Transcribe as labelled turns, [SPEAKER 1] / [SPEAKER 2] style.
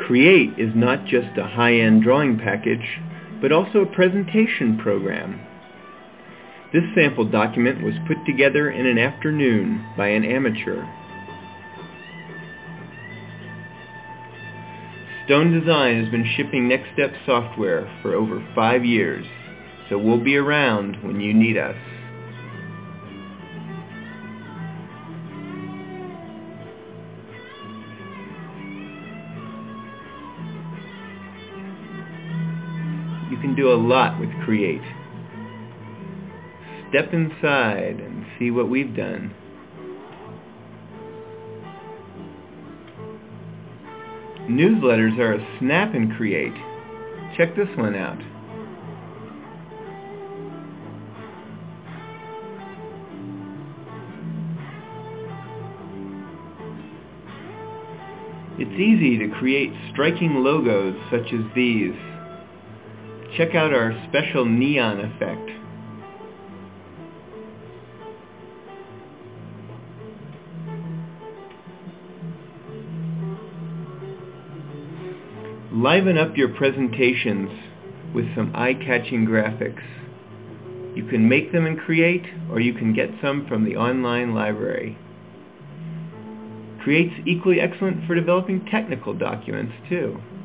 [SPEAKER 1] Create is not just a high-end drawing package, but also a presentation program. This sample document was put together in an afternoon by an amateur. Stone Design has been shipping NextStep software for over 5 years, so we'll be around when you need us. You can do a lot with Create. Step inside and see what we've done. Newsletters are a snap in Create. Check this one out. It's easy to create striking logos such as these. Check out our special neon effect. Liven up your presentations with some eye-catching graphics. You can make them in Create, or you can get some from the online library. Create's equally excellent for developing technical documents, too.